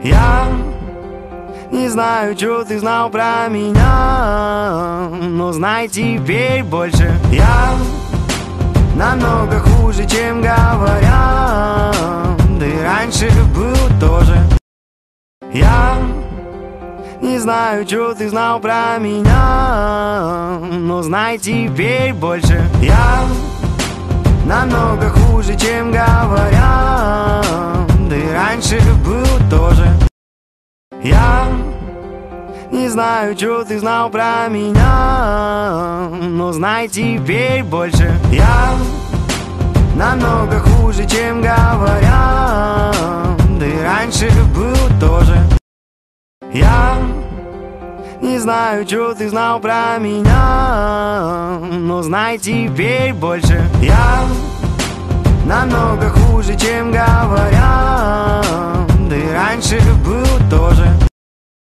Я не знаю, что ты знал про меня, но знай теперь больше. Я намного хуже, чем говорят. Да и раньше был тоже. Я не знаю, что ты знал про меня, но знай теперь больше. Я намного хуже, чем говорят. Да и раньше был тоже. Я не знаю, что ты знал про меня, но знай теперь больше. Я намного хуже, чем говорят. Да и раньше был тоже. Я не знаю, что ты знал про меня, но знай теперь больше. Я намного хуже, чем говорят. Да и раньше был тоже.